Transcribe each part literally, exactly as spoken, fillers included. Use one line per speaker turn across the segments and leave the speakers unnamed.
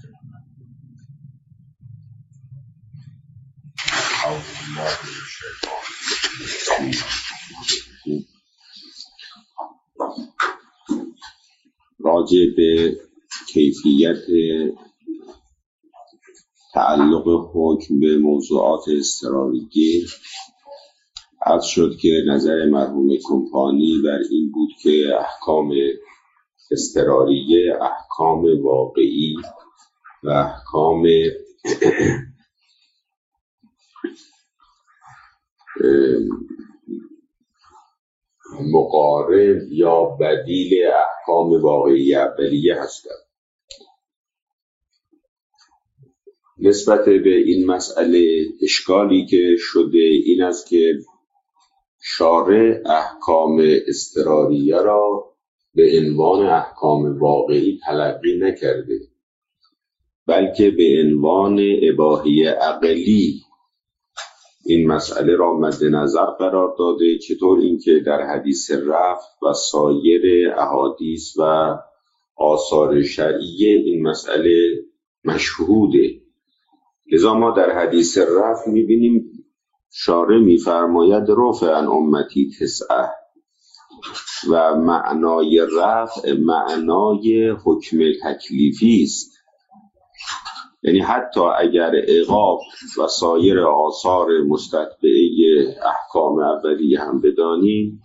راجع به کیفیت تعلق حکم به موضوعات اضطراریه عرض شد که نظر مرحوم کمپانی بر این بود که احکام اضطراریه احکام واقعی و احکام مقارب یا بدیل احکام واقعی اولیه هستند. نسبت به این مسئله اشکالی که شده این است که شارع احکام اضطراریه را به عنوان احکام واقعی تلقی نکرده، بلکه به عنوان اباحی عقلی این مسئله را مد نظر قرار داده. چطور؟ اینکه در حدیث رفع و سایر احادیث و آثار شرعیه این مسئله مشهوده. لذا ما در حدیث رفع می‌بینیم شارع می‌فرماید رفع عن امتی تسعه و معنای رفع معنای حکم تکلیفی است. یعنی حتی اگر عقاب و سایر آثار مستتبعه احکام اولیه هم بدانیم،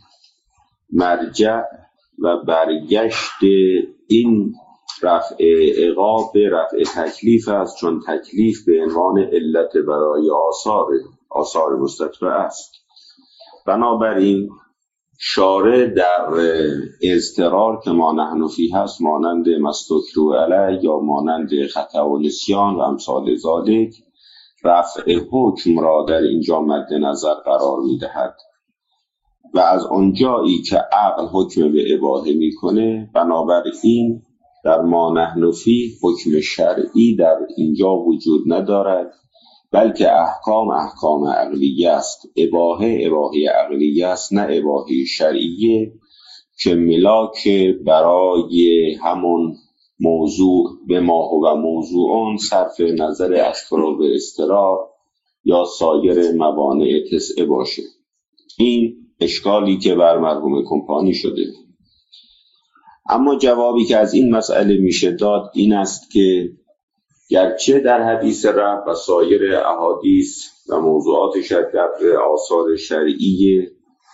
مرجع و برگشت این رفع عقاب به رفع تکلیف است، چون تکلیف به عنوان علت برای آثار آثار مستتبعه است. بنابراین شارع در اضطرار که ما نحن فیه هست، مانند مستکرو علیه یا مانند خطا و نسیان و امثال ذالک، رفع حکم را در اینجا مد نظر قرار می‌دهد و از آنجایی که عقل حکم به اباحه می‌کنه، بنابراین در ما نحن فیه حکم شرعی در اینجا وجود ندارد، بلکه احکام احکام عقلیه است. اباحه اباحه عقلیه است، نه اباحه شرعیه که ملاک برای همون موضوع به ما هو موضوعون صرف نظر اسباب اضطرار یا سایر موانع تسعه باشه. این اشکالی که بر مرحوم کمپانی شده. اما جوابی که از این مسئله میشه داد این است که گرچه در حدیث رفع و سایر احادیث و موضوعات شرعی آثار شرعی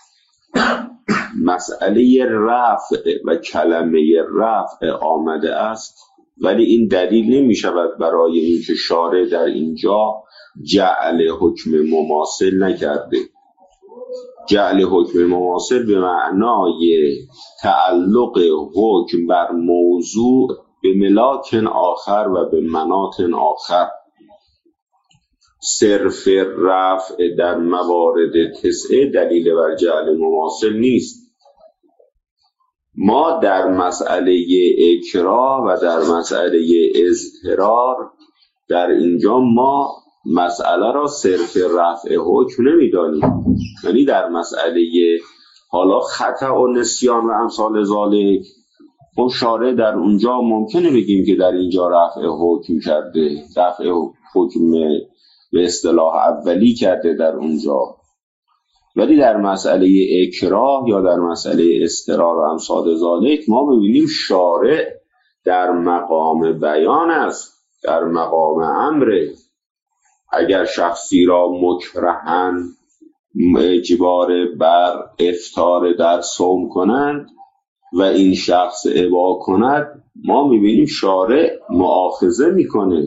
مسئله رفع و کلمه رفع آمده است، ولی این دلیل نمی شود برای اینکه شارع در اینجا جعل حکم مماثل نکرده. جعل حکم مماثل به معنای تعلق حکم بر موضوع به ملاک آخر و به مناط آخر. صرف رفع در موارد تسعه دلیل بر جعل مماثل نیست. ما در مسئله اکراه و در مسئله اضطرار در اینجا ما مسئله را صرف رفع حکم نمیدانیم. یعنی در مسئله حالا خطا و نسیان و امثال ذالک، اون شارع در اونجا ممکنه بگیم که در اینجا رفع حکم کرده، رفع حکم به اصطلاح اولی کرده در اونجا، ولی در مسئله اکراه یا در مسئله اضطرار و امثال ذالک ما می‌بینیم شارع در مقام بیان است، در مقام امره. اگر شخصی را مکرهن اجبار بر افطار در صوم کنند و این شخص ابا کند، ما میبینیم شارع مؤاخذه میکنه.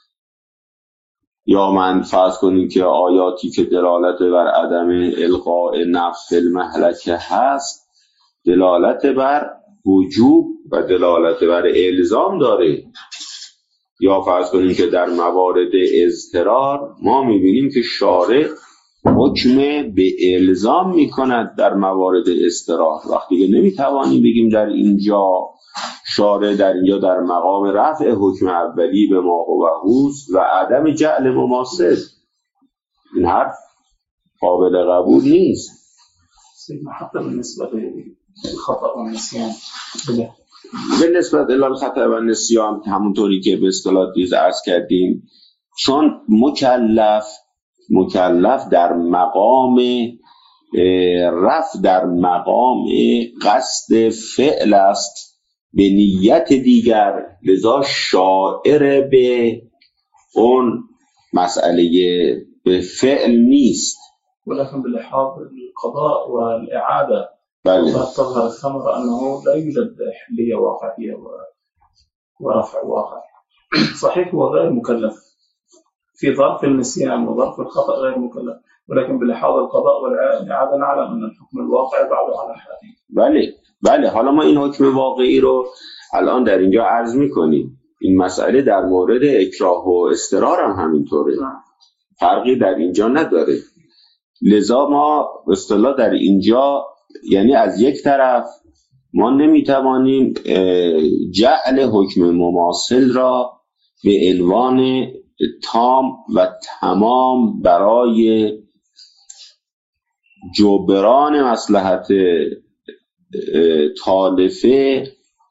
یا من فرض کنیم که آیاتی که دلالت بر عدم القاء نفس فی المهلکه هست دلالت بر وجوب و دلالت بر الزام داره. یا فرض کنیم که در موارد اضطرار ما میبینیم که شارع حکم به الزام میکند در موارد اضطرار. وقتی که نمیتوانیم بگیم در اینجا شارع در اینجا در مقام رفع حکم اولی به ما هو و عدم جعل مماثل، این حرف قابل قبول نیست.
حتی بالنسبه به خطا و نسیان
به نسبت الی خطا و نسیان همونطوری که به اصطلاح دیز عرض کردیم، چون مکلف مکلف در مقام رفع در مقام قصد فعل است به نیت دیگر، لذا شاعر به اون مسئله به فعل نیست.
ولكن باللحاظ القضاء والإعادة
بله.
تظهر الثمرة أنه لا يوجد حلية واقعية ورفع واقع. صحيح هو غير مكلف في ظرف النسيان وظرف الخطأ، غير مكلف، ولكن باللحاظ القضاء والإعادة نعلم أن الحكم الواقع بعد على حاله.
بله بله حالا ما این حکم واقعی رو الان در اینجا عرض می‌کنیم. این مسئله در مورد اکراه و اضطرار هم همینطوره، فرقی در اینجا نداره. لذا ما به اصطلاح در اینجا یعنی از یک طرف ما نمیتوانیم جعل حکم مماثل را به عنوان تام و تمام برای جبران مصلحت تالفه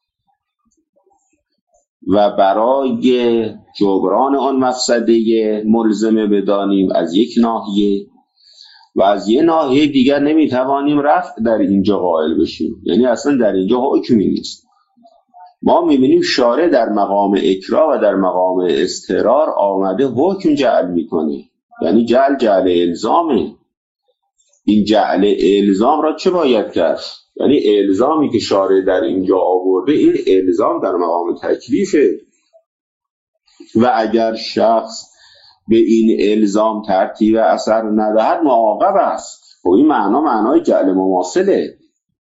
و برای جبران آن مفسده ملزمه بدانیم از یک ناحیه، و از یه ناحیه دیگر نمیتوانیم رفع در اینجا قائل بشیم، یعنی اصلا در اینجا حکمی نیست. ما میبینیم شارع در مقام اکراه و در مقام اضطرار آمده حکم جعل میکنه، یعنی جعل جعل الزامه. این جعل الزام را چه باید کرد؟ یعنی الزامی که شارع در اینجا آورده، این الزام در مقام تکلیفه و اگر شخص به این الزام ترتیب اثر ندهد معاقب است. و این معنا معنای جعل مماثله.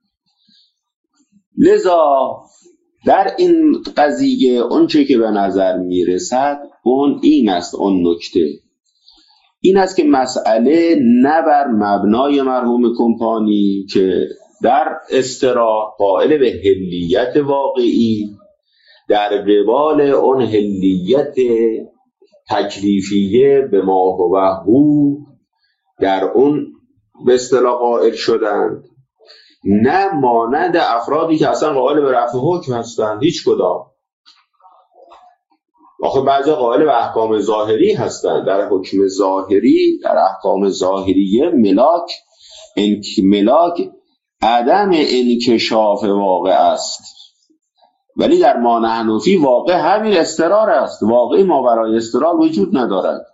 لذا در این قضیه اون چه که به نظر میرسد اون این است، اون نکته این است که مسئله نه بر مبنای مرحوم کمپانی که در اصطلاح قائل به حلیت واقعی در قبال اون حلیت تکلیفیه به ما هو هو در اون به اصطلاح قائل شدند، نه مانند افرادی که اصلا قائل به رفع حکم هستند. هیچ کدام. آخه بعضی قائل به احکام ظاهری هستند. در حکم ظاهری، در احکام ظاهریه ملاک انک ملاک عدم انکشاف واقع است، ولی در ما نحنفی واقع همین اضطرار است. واقعی ما برای اضطرار وجود ندارد.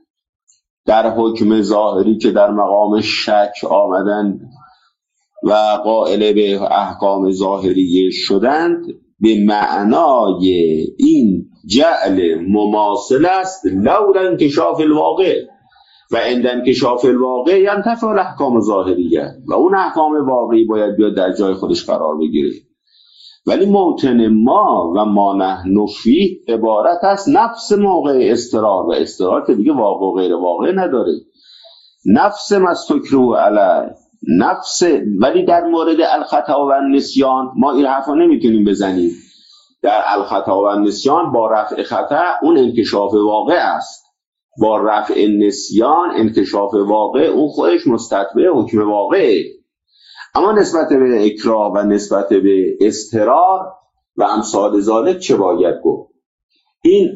در حکم ظاهری که در مقام شک آمدند و قائل به احکام ظاهریه شدند، به معنای این جعل مماثل است لولا انکشاف الواقع، و عند انکشاف الواقع ینتفع الاحکام ظاهریه، و اون احکام واقعی باید بیاد در جای خودش قرار بگیره. ولی موطن ما و ما نحن فیه عبارت است نفس موقع اضطرار، و اضطرار که دیگه واقع و غیر واقع نداره. نفس مستکروه علی نفس. ولی در مورد الخطا و النسیان ما این حرفا نمیتونیم بزنیم. در الخطا و النسیان با رفع خطا اون انکشاف واقع است، با رفع نسیان انکشاف واقع اون خودش مستتبع حکم واقعه. اما نسبت به اکراه و نسبت به اضطرار و امثال ذالک چه باید گفت؟ این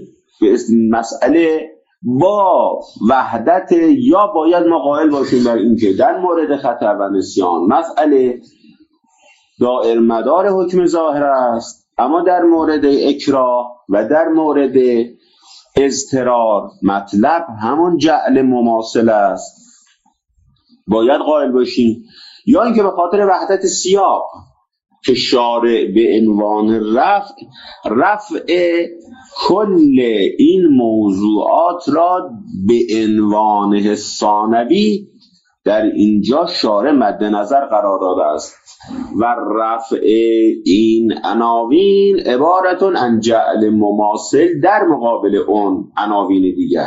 مسئله با وحدت یا باید ما قائل باشیم بر این که در مورد خطا و نسیان مسئله دائر مدار حکم ظاهر است، اما در مورد اکراه و در مورد اضطرار مطلب همون جعل مماثل است، باید قائل باشیم. یا اینکه به خاطر وحدت سیاق که شارع به عنوان رفع رفع کل این موضوعات را به عنوان ثانوی در اینجا شارع مد نظر قرار داده است، و رفع این عناوین عبارتون عن جعل مماثل در مقابل اون عناوین دیگر.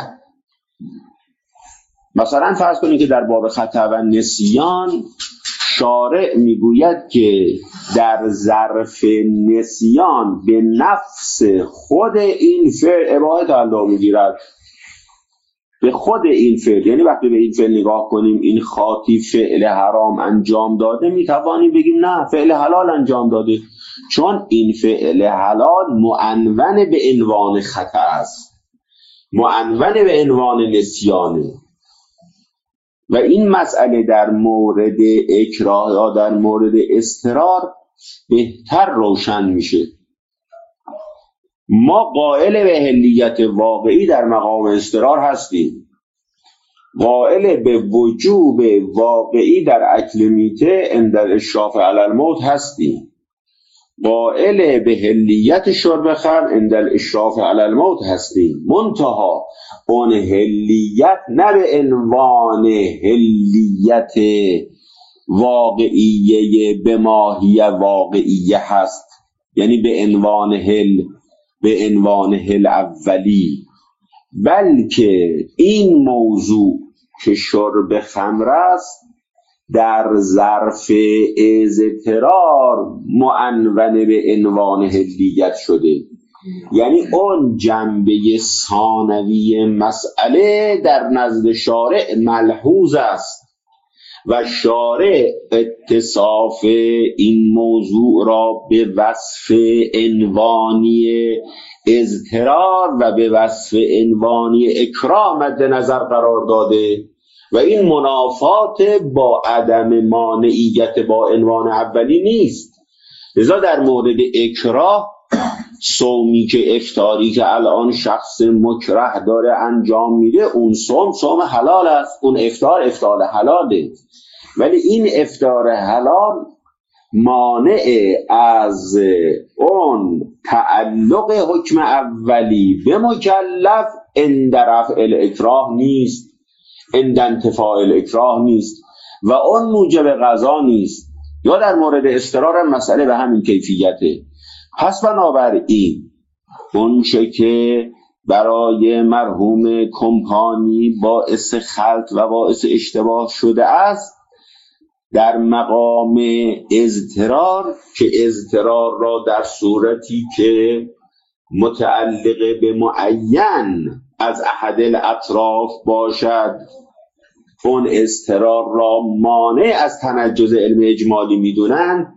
مثلا فرض کنید که در باب خطا و نسیان شارع میگوید که در ظرف نسیان به نفس خود این فعل عبارت تعلق میگیرد، به خود این فعل. یعنی وقتی به این فعل نگاه کنیم این خاطی فعل حرام انجام داده، میتوانیم بگیم نه فعل حلال انجام داده. چون این فعل حلال معنون به عنوان خطا است، معنون به عنوان نسیانه و این مسئله در مورد اکراه یا در مورد اضطرار بهتر روشن میشه. ما قائل به حلیت واقعی در مقام اضطرار هستیم، قائل به وجوب واقعی در اکل میته عند الاشراف علی الموت هستیم، قائل به حلیت شرب خمر عند الاشراف علی الموت هستیم، منتها اون حلیت نه به عنوان حلیت واقعیه به ماهیه واقعیه هست، یعنی به عنوان حل به عنوان حل اولی، بلکه این موضوع که شرب خمر است در ظرف اضطرار معنون به عنوان حلیت شده، یعنی اون جنبه ثانوی مسئله در نزد شارع ملحوظ است و شارع اتصاف این موضوع را به وصف عنوانی اضطرار و به وصف عنوانی اکراه مد نظر قرار داده و این منافات با عدم مانعیت با عنوان اولی نیست. لذا در مورد اکراه، صومی که افطاری که الان شخص مکره داره انجام میده، اون صوم صوم حلال است، اون افطار افطار حلاله، ولی این افطار حلال مانع از اون تعلق حکم اولی به مکلف عند رفع الاکراه نیست، عند انتفاع الاکراه نیست و اون موجب قضا نیست. یا در مورد اضطرار هم مسئله به همین کیفیته. پس بنابراین اون چه که برای مرحوم کمپانی باعث خلط و باعث اشتباه شده است در مقام اضطرار، که اضطرار را در صورتی که متعلق به معین از احد الاطراف باشد اون اضطرار را مانع از تنجز علم اجمالی میدونن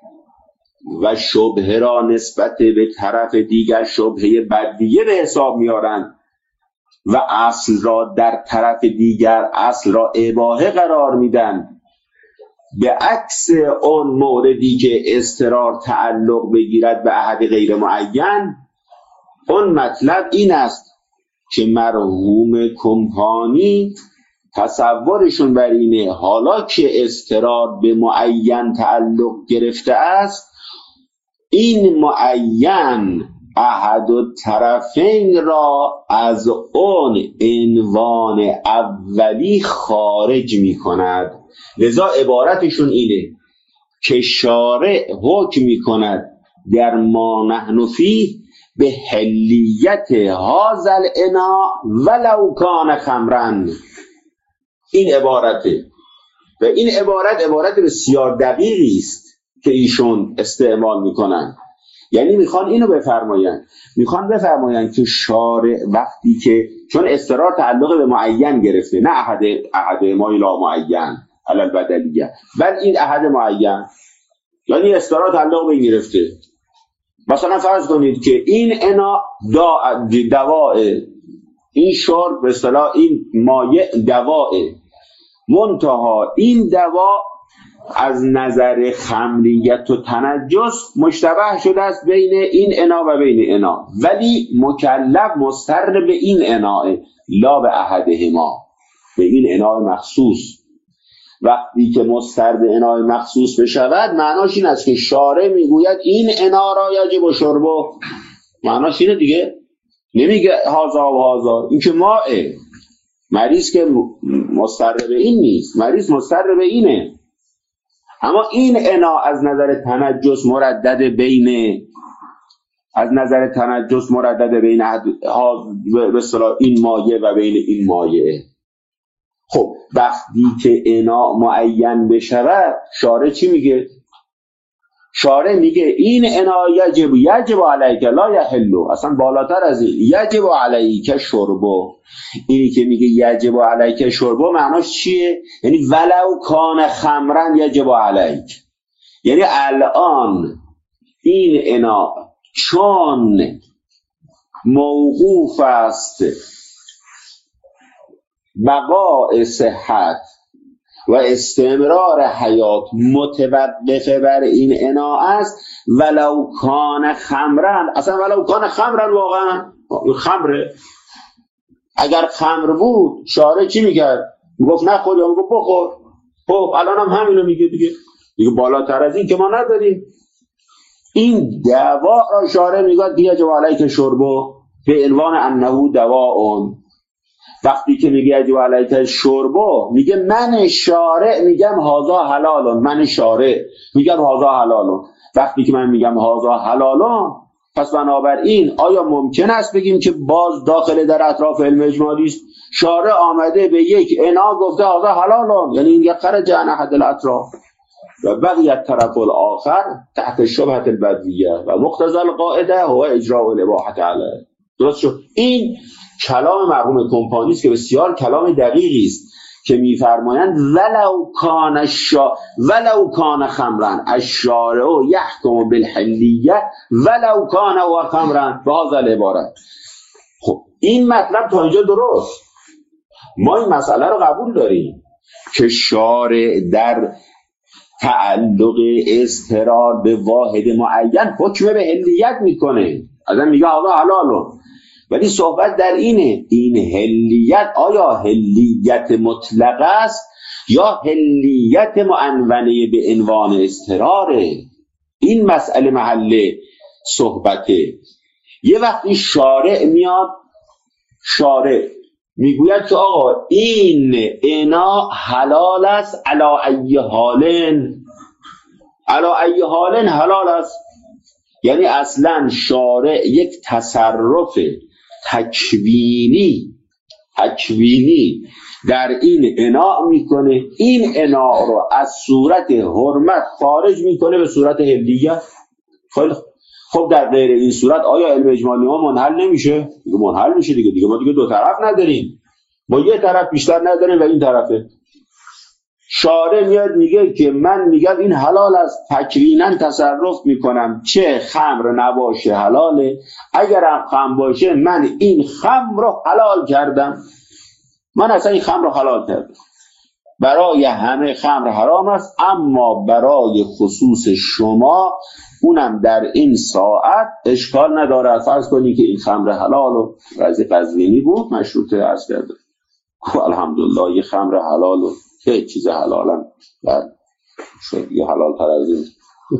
و شبهه را نسبت به طرف دیگر شبهه بدیه به حساب میارن و اصل را در طرف دیگر اصل را اباحه قرار میدن، به عکس اون موردی که اضطرار تعلق بگیرد به احد غیر معین. اون مطلب این است که مرحوم کمپانی تصورشون بر اینه حالا که اضطرار به معین تعلق گرفته است، این معین احد الطرفین را از اون عنوان اولی خارج می کند. لذا عبارتشون اینه که شارع حکم می کند در ما نحن فیه به حلیت هذا الاناء ولو کان خمرا. این عبارته و این عبارت عبارت بسیار دقیقی است که ایشون استعمال میکنن. یعنی میخوان اینو بفرماین، میخوان بفرماین که شارع وقتی که چون اضطرار تعلق به معین گرفته، نه احد احد ما لا معین علی البدلیه، بل این احد معین، یعنی اضطرار تعلق به این گرفته. مثلا فرض کنید که این انا دواء، این شرب به اصطلاح این مایع دواء، منتها این دوا از نظر خمریت و تنجس مشتبه شده است بین این انا و بین انا، ولی مکلف مضطر به این انا لا به احدهما، به این انا مخصوص. وقتی که مضطر به انا مخصوص بشود معناش این است که شارع میگوید این انا را یجب شربه، معناش اینه دیگه، نمیگه هازا و هازا. این که ماه مریض که مضطر به این نیست، مریض مضطر به اینه، اما این انا از نظر تنجس مردد بین از نظر تنجس مردد بین به اصطلاح این مایه و بین این مایه. خب وقتی که انا معین بشود شارع چی میگه؟ شارع میگه این انا یجب یجب علیک لا یحلو، اصلا بالاتر از این، یجب علیک شربو. اینی که میگه یجب علیک شربو معناش چیه؟ یعنی ولو کان خمرن یجب علیک، یعنی الان این انا چون موقوف است بقاء صحت و استمرار حیات متوقف بر این انا است، ولو کان خمرن، اصلا ولو کان خمرن، واقعا خمره، اگر خمر بود شارع چی میکرد؟ میگفت نخور یا میگفت بخور. خب الان هم همینو میگه دیگه دیگه بالاتر از این که ما نداریم. این دوا را شارع میگه دیگه جو علیک شربو به عنوان انه دواء. وقتی که میگه یجب علیک شربو، میگه من شارع میگم هذا حلال، من شارع میگم هذا حلال. وقتی که من میگم هذا حلال، پس بنابراین آیا ممکن است بگیم که باز داخل در اطراف علم اجمالی است؟ شارع آمده به یک انا گفته هذا حلال، یعنی این خرج عن احد الاطراف و بقیت طرف الاخر تحت شبهه البدویه و مقتضى القاعده هو اجراء الاباحه علیه. درست شد؟ این کلام مرحوم کمپانی است که بسیار کلام دقیقی است که میفرمایند ولو کان الشا ولو کان خمرا الشارع یحکم بالحلیه ولو کان هو خمرا بهذا العبارت. خب این مطلب تا اینجا درست، ما این مسئله رو قبول داریم که شارع در تعلق اضطرار به واحد معین حکم به حلیت میکنه، ازن میگه حالا حلالو، ولی صحبت در اینه این حلیت آیا حلیت مطلق است یا حلیت معنونه به عنوان اضطراره؟ این مسئله محل صحبته. یه وقتی شارع میاد، شارع میگوید که آقا این انا حلال است علا ای حالن، علا ای حالن حلال است، یعنی اصلا شارع یک تصرف تکوینی تکوینی در این انا میکنه، این انا رو از صورت حرمت خارج میکنه به صورت حلیت. خیلی خب در غیر این صورت آیا علم اجمالی ما منحل نمیشه؟ دیگه منحل میشه دیگه دیگه ما دیگه دو طرف نداریم، ما یه طرف بیشتر نداریم و این طرفه. شارع میاد میگه که من میگم این حلال است، تکوینا تصرف میکنم، چه خمر نباشه حلاله، اگرم خمر باشه من این خمر رو حلال کردم، من اصلا این خمر رو حلال کردم. برای همه خمر حرام است، اما برای خصوص شما اونم در این ساعت اشکال نداره. فرض کنی که این خمر حلال و رضی قزوینی بود مشروطه عرض کرده، الحمدلله یه خمر حلال و که چیز حلالم شد یه حلال تر از این.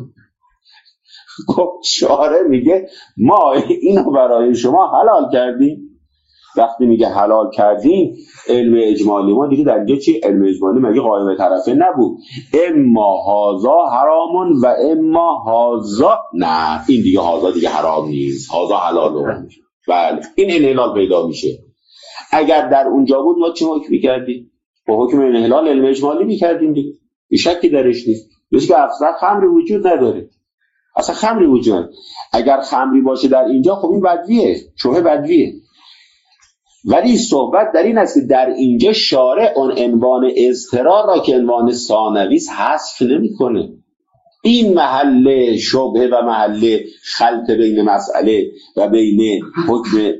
خب شارع میگه ما اینو برای شما حلال کردیم. وقتی میگه حلال کردیم، علم اجمالی ما دیگه در اینجا چی؟ علم اجمالی مگه قائم طرفه نبود؟ اما هازا حرامون و اما هازا نه، این دیگه هازا دیگه حرام نیست، هازا حلالون. بله این انحلال پیدا میشه. اگر در اونجا بود ما چه حکمی کردیم؟ با حکم انحلال علم اجمالی میکردیم دیگه، بی شکی درش نیست. بس که اصلا خمری وجود نداره، اصلا خمری وجود نداره. اگر خمری باشه در اینجا خب این بدویه، شبهه بدویه. ولی صحبت در این است که در اینجا شارع اون عنوان اضطرار را که عنوان ثانویست حذف نمیکنه. این محل شبهه و محل خلط بین مسئله و بین حکم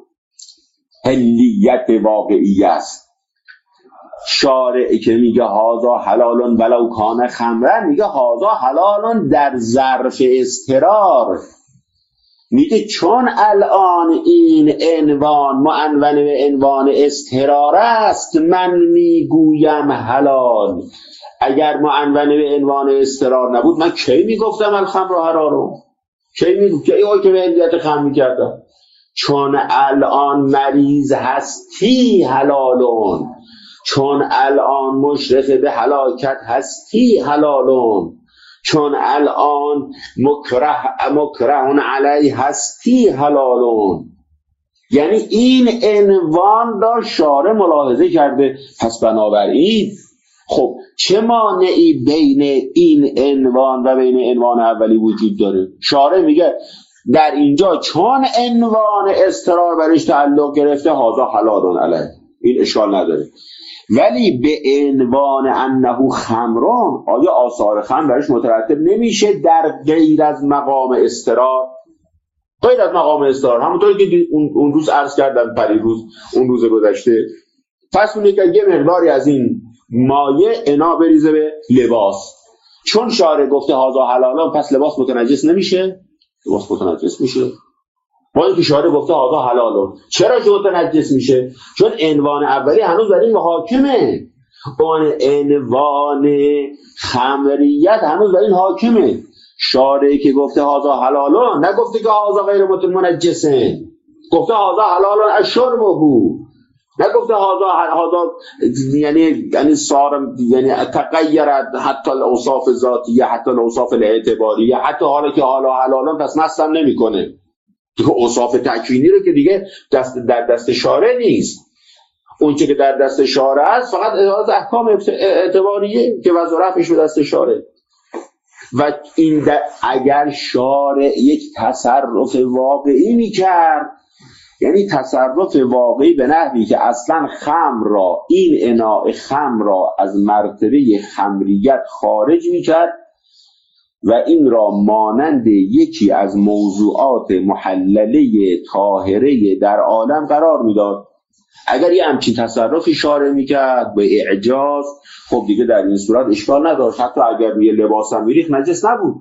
حلیت واقعی است. شارع که میگه هازا حلالون ولو کان خمرن، میگه هازا حلالون در ظرف اضطرار. میگه چون الان این عنوان معنون به عنوان اضطرار است، من میگویم حلال. اگر معنون به عنوان اضطرار نبود من کی میگفتم الخمر حرام؟ کی میگفتم که ای که به علیت خمر میکردم؟ چون الان مریض هستی حلالون، چون الان مشرف به هلاکت هستی حلالون، چون الان مکره مکرهون علیه هستی حلالون. یعنی این عنوان را شارع ملاحظه کرده. پس بنابراین خب چه مانعی بین این عنوان و بین عنوان اولی وجود داره؟ شارع میگه در اینجا چون عنوان اضطرار برش تعلق گرفته هذا حلالون علیه، این اشکال نداره. ولی به عنوان انه خمران، آیا آثار خمر برش مترتب نمیشه در غیر از مقام اضطرار؟ غیر از مقام اضطرار، همونطور که اون, اون روز عرض کردم، پری روز اون روز گذشته، پس اونه که یه مقداری از این مایه انا بریزه به لباس. چون شارع گفته هذا حلالان، پس لباس متنجس نمیشه؟ لباس متنجس میشه. با اینکه شارع گفته هذا حلالان، چرا که متنجس میشه؟ چون عنوان اولی هنوز در این حاکمه، اون عنوان خمریت هنوز در این حاکمه. شارعی که گفته هذا حلالان نگفته که هذا غیر متنجسه، گفته هذا حلالان الشربه، نگفته هذا هذا یعنی یعنی صار یعنی تغیرت حتی الاوصاف ذاتیه، حتی الاوصاف الاعتباریه، حتی حالا که حالا حلالان پس مستم نمیکنه. دیگه اوصاف تکوینی رو که دیگه دست در دست شارع نیست. اون چه که در دست شارع است فقط از احکام اعتباریه که وضع رفعش به دست شارع. و این اگر شارع یک تصرف واقعی میکرد، یعنی تصرف واقعی به نحوی که اصلا خمر را، این اناء خمر را از مرتبه خمریت خارج میکرد و این را مانند یکی از موضوعات محلله طاهره در عالم قرار میداد، اگر یه همچین تصرفی شارع میکرد به اعجاز، خب دیگه در این صورت اشکال نداشت، حتی اگر روی لباس هم میریخت نجس نبود،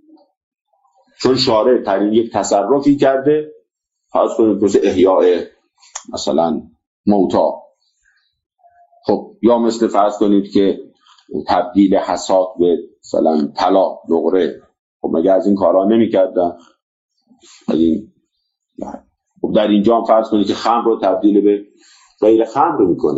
چون شارع ترین یک تصرفی کرده. فرض کنید مثل احیاء مثلا موتا، خب یا مثل فرض کنید که تبدیل حسات به مثلا طلا، نقره، خب مگه از این کارا نمی‌کردن؟ این خب در اینجا هم فرض کنید که خمر رو تبدیل به غیر خمر میکنه،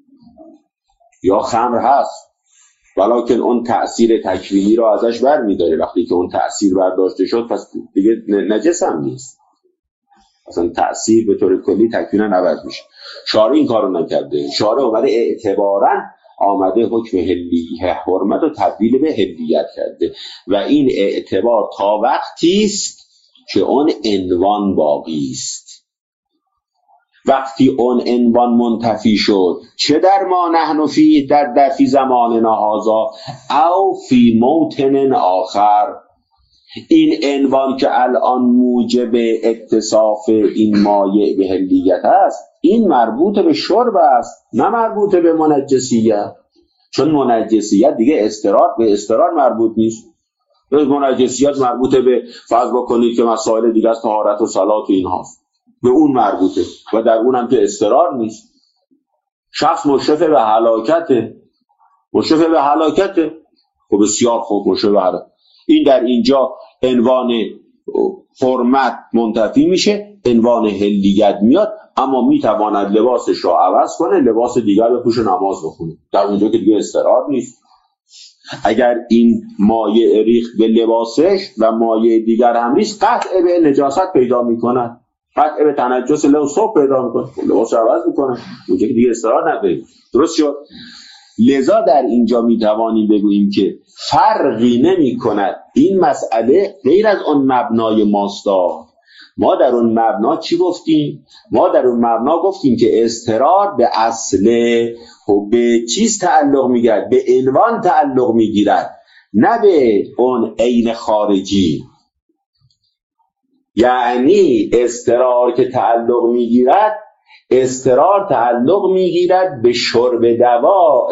یا خمر هست ولکن اون تأثیر تکوینی رو ازش بر می‌داره. وقتی که اون تأثیر برداشته شد پس دیگه نجس هم نیست، اصلا تأثیر به طور کلی تکوینا عوض میشه. شارع این کارو نکرده، شارع اومده اعتباراً آمده حکم حلیه حرمت رو تبدیل به حلیت کرده و این اعتبار تا وقتی است که اون عنوان باقی است. وقتی اون عنوان منتفی شد، چه در ما نحن فیه، در دفی زماننا هذا او فی موطن آخر، این عنوان که الان موجب اتصاف این مایع به حلیت است، این مربوط به شرب است نه مربوط به منجسیت. چون منجسیت دیگه استرار به استرار مربوط نیست، منجسیت مربوط به فرض بکنید که مسائل دیگه است، طهارت و صلات و این هاست، به اون مربوطه و در اون هم که استرار نیست. شخص مشرف به هلاکته، مشرف به هلاکته، خب بسیار خوب، مشرف به هلاکت. این در اینجا عنوان حرمت منتفی میشه، عنوان حلیت میاد، اما میتواند لباسش رو عوض کنه، لباس دیگر بپوشه نماز بخونه، در اونجا که دیگه استرار نیست. اگر این مایع ریخت به لباسش و مایع دیگر هم نیست، قطع به نجاست پیدا میکنه، قطع به تنجس لباس پیدا میکنه، لباس عوض میکنه، اونجا که دیگه استرار نداره. درست شد؟ لذا در اینجا میتوانیم بگوییم که فرقی نمی کند این مسئله غیر از اون مبنای ماستا. ما در اون مبنا چی گفتیم؟ ما در اون مبنا گفتیم که اضطرار به اصل و به چیز تعلق میگیرد، به عنوان تعلق میگیرد، نه به اون عین خارجی. یعنی اضطرار که تعلق میگیرد، اضطرار تعلق میگیرد به شرب دوا،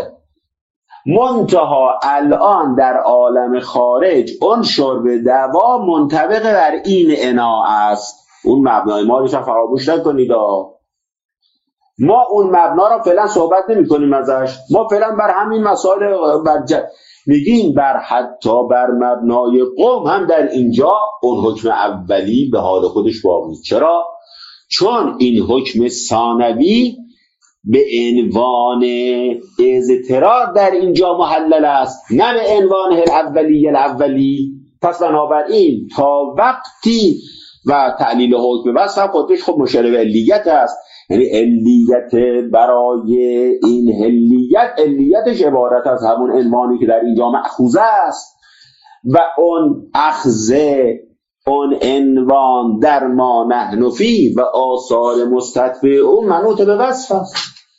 منتها الان در عالم خارج اون شرب دوا منطبق بر این انا است. اون مبنای ما رو فراموش نکنید. ما اون مبنا رو فعلا صحبت نمی کنیم ازش، ما فعلا بر همین مسائل بر ج... میگیم بر حتی بر مبنای قوم هم در اینجا اون حکم اولی به حال خودش باقی. چرا؟ چون این حکم ثانوی به عنوان اضطرار در اینجا محلل است، نه به عنوان الاولی الاولی. پس بنابراین تا وقتی و تعلیل حکم وصف خودش خب مشابه علیت است، یعنی علیت برای این حلیت، علیتش عبارت از همون عنوانی که در اینجا مأخوذه است و اون اخذه اون عنوان در ما نحن فی و آثار مستتبع اون منوط به وصف است.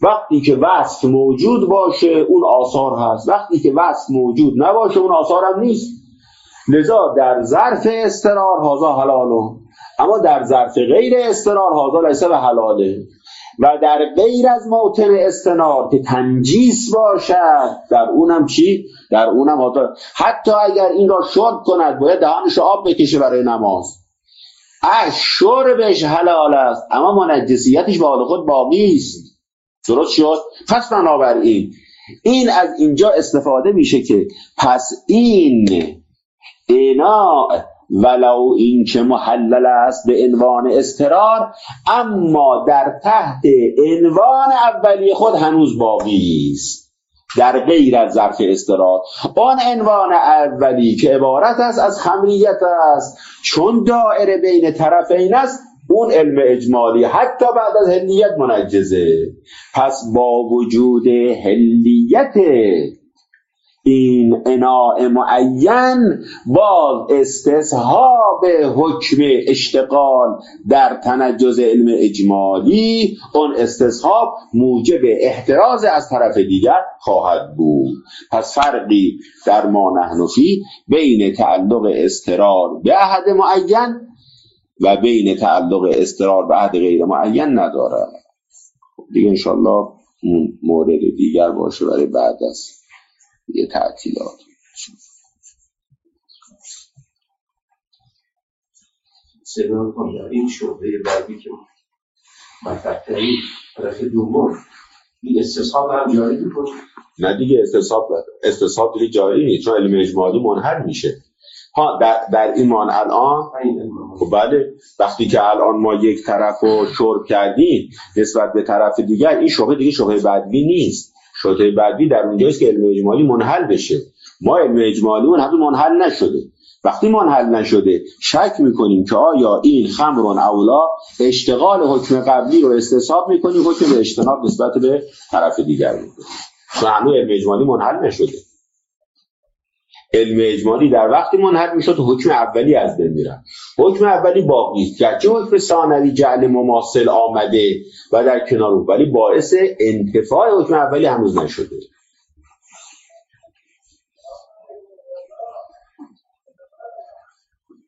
وقتی که وصف موجود باشه اون آثار هست، وقتی که وصف موجود نباشه اون آثار هم نیست. لذا در ظرف استقرار هذا حلاله، اما در ظرف غیر استقرار هذا لیس بحلاله. و در غیر از موطن استنار که تنجیس باشد در اونم چی؟ در اونم هذا، حتی اگر این را شرب کند باید دهانش آب بکشه برای نماز، از شربش حلال است اما منجسیتش به حال خود باقی است. درست شد؟ پس بنابراین این از اینجا استفاده میشه که پس این اینا ولو این که محلل است به عنوان اضطرار، اما در تحت عنوان اولی خود هنوز باقی است در غیر از ظرف اضطرار. آن عنوان اولی که عبارت است از خمریت است، چون دائره بین طرفین است اون علم اجمالی حتی بعد از حلیت منجزه. پس با وجود حلیت این اناء معین باز استصحاب حکم اشتغال در تنجز علم اجمالی، اون استصحاب موجب احتراز از طرف دیگر خواهد بود. پس فرقی در ما نحن فی بین تعلق اضطرار به عهد معین و بین تعلق اضطرار به عهد غیر معین نداره. دیگه انشالله مورد دیگر باشه برای بعد از یه تعطیلات.
سلام کنم این شعبه بعدی که مطرحی طرف دوم این استصحاب هم جاری میکنه؟
نه دیگه استصحاب استصحاب دیگه جاری نیست، چون علم اجمالی منحل میشه. ها در, در ایمان الان خب بله، وقتی که الان ما یک طرف رو شرب کردیم نسبت به طرف دیگر، این شبهه دیگه شبهه بدوی نیست. شبهه بدوی در اونجاست که علم اجمالی منحل بشه. ما علم اجمالی اون هنوز منحل نشده. وقتی منحل نشده شک میکنیم که آیا این خمرون اولا اشتغال حکم قبلی رو استصحاب میکنیم، حکم به اجتناب نسبت به طرف دیگر میکنیم، چون هنوز علم اجمالی منحل نشده. علم اجمالی در وقتی منحل میشد حکم اولی از بین میرفت. حکم اولی باقی است، گرچه حکم ثانوی جعل مماثل آمده و در کنار او، ولی باعث انتفاع حکم اولی هنوز نشده.